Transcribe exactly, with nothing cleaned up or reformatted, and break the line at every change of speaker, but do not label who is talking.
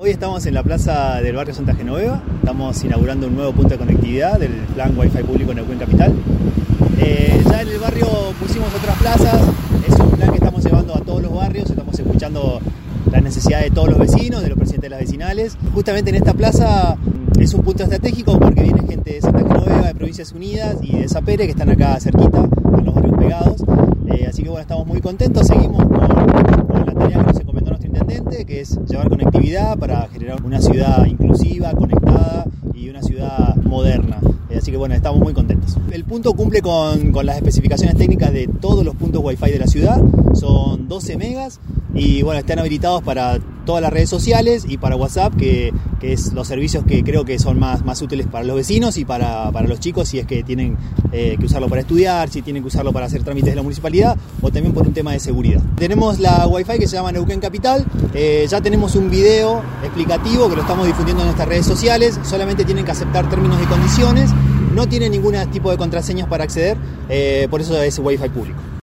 Hoy estamos en la plaza del barrio Santa Genoveva, estamos inaugurando un nuevo punto de conectividad del plan Wi-Fi público en Neuquén Capital. Eh, ya en el barrio pusimos otras plazas, es un plan que estamos llevando a todos los barrios, estamos escuchando las necesidades de todos los vecinos, de los presidentes de las vecinales. Justamente en esta plaza es un punto estratégico porque viene gente de Santa Genoveva, de Provincias Unidas y de Sapere, que están acá cerquita, en los barrios pegados. Eh, así que bueno, estamos muy contentos, seguimos con, con la tarea que nos encomendó nuestro intendente, que es llevar conectividad para generar una ciudad inclusiva, conectada y una ciudad moderna. Eh, así que bueno, estamos muy contentos. El punto cumple con, con las especificaciones técnicas de todos los puntos Wi-Fi de la ciudad, son doce megas y bueno, están habilitados para todas las redes sociales y para WhatsApp, que, que es los servicios que creo que son más, más útiles para los vecinos y para, para los chicos, si es que tienen eh, que usarlo para estudiar, si tienen que usarlo para hacer trámites de la municipalidad o también por un tema de seguridad. Tenemos la Wi-Fi que se llama Neuquén Capital, eh, ya tenemos un video explicativo que lo estamos difundiendo en nuestras redes sociales, solamente tienen que aceptar términos y condiciones, no tienen ningún tipo de contraseñas para acceder, eh, por eso es Wi-Fi público.